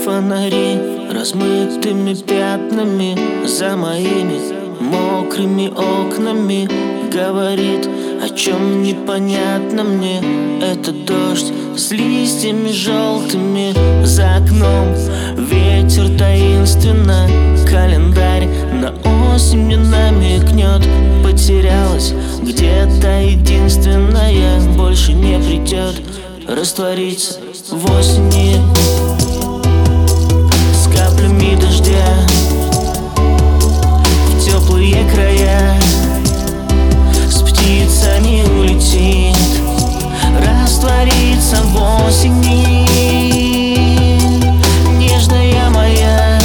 Фонари размытыми пятнами за моими мокрыми окнами говорит о чем непонятно мне. Это дождь с листьями желтыми за окном, ветер таинственно, календарь на осень мне намекнет. Потерялась где-то единственная, больше не придет, растворится в осени с каплями дождя в теплые края, с птицами улетит, растворится в осени. Нежная моя,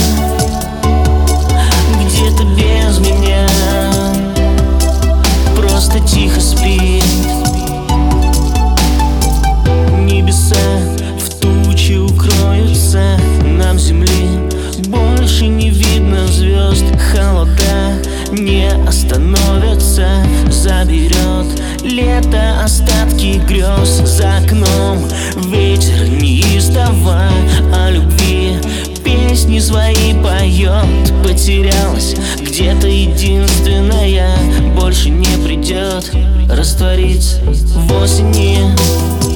где-то без меня, просто тихо спит. Небеса в тучи укроются, нам земли больше не видно звезд. Холода не остановятся, заберет лето остатки грез. За окном ветер неистово о любви песни свои поет. Потерялась где-то единственная, больше не придет, растворится в осени.